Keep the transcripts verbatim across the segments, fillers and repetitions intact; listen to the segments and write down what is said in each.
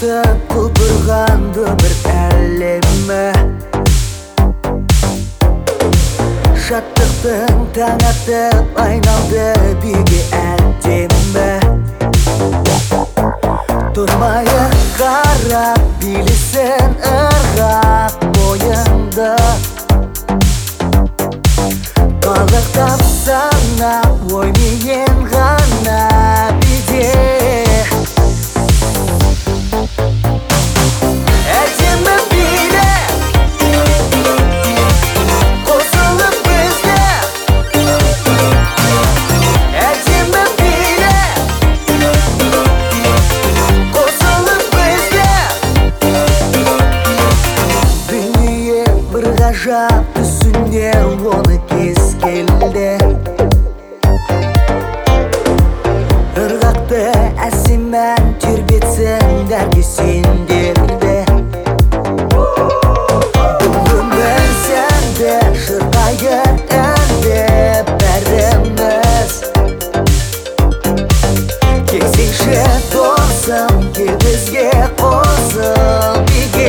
тартып құлпырғанды бір әлемі, шаттықтың таң атып айналды биге әдемі. Тұрмайық қарап билесін ырғақ бойыңды, қалықтап санап ойнайын ғана биде. Әдемі биле қосылып бізге, әдемі биле қосылып бізге. Дүние бір ғажап түсіне оны кез келді, ырғақты әсемән тербетсін дәрге сендерді. Өмір сәнді шырқайын әнді бәріміз, келсеңші досым, кел бізге қосыл биге.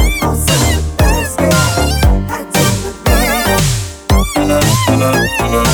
Yeah.